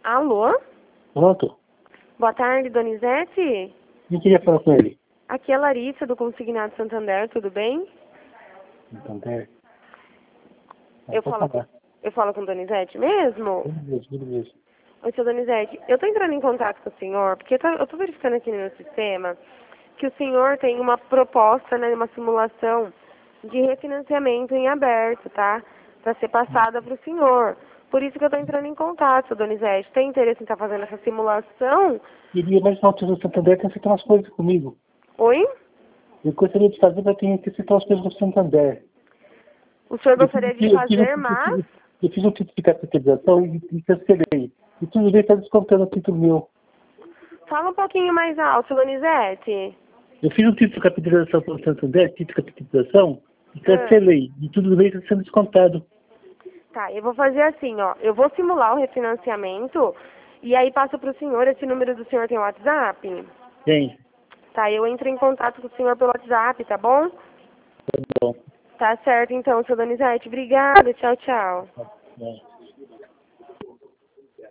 Alô? Pronto. Boa tarde, Donizete? Eu queria falar com ele. Aqui é Larissa, do Consignado Santander, tudo bem? Santander. Eu falo com o Donizete mesmo? Tudo mesmo. Oi, seu Donizete, eu tô entrando em contato com o senhor, porque eu tô verificando aqui no meu sistema que o senhor tem uma proposta, né, uma simulação de refinanciamento em aberto, tá? Para ser passada para o senhor. Por isso que eu tô entrando em contato, seu Donizete. Tem interesse em estar fazendo essa simulação? Queria, mas na altura do Santander tem que acertar umas coisas comigo. Oi? Eu gostaria de fazer, mas tenho que acertar umas coisas do Santander. O senhor gostaria de fazer, mas... Eu fiz um título de capitalização e cancelei. E tudo bem, está descontando o título meu. Fala um pouquinho mais alto, Donizete. Eu fiz um título de capitalização para o Santander, título de capitalização, e cancelei. E tudo bem, está sendo descontado. Tá, eu vou fazer assim, ó. Eu vou simular o refinanciamento e aí passo pro senhor. Esse número do senhor tem WhatsApp? Tem. Tá, eu entro em contato com o senhor pelo WhatsApp, tá bom? Tá bom. Tá certo então, seu Donizete. Obrigada, tchau, tchau. Tá bom.